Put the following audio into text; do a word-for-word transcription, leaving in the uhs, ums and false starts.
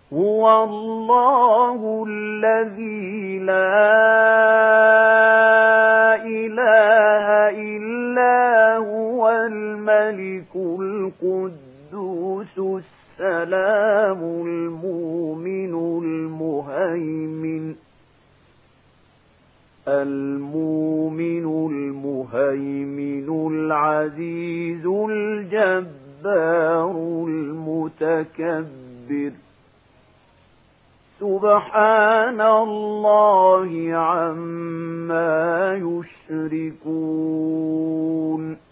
هو الله الذي لا إله إلا هو الملك القدوس السلام المؤمن المهيمن المؤمن المهيمن العزيز الجبار المتكبر سبحان الله عما يشركون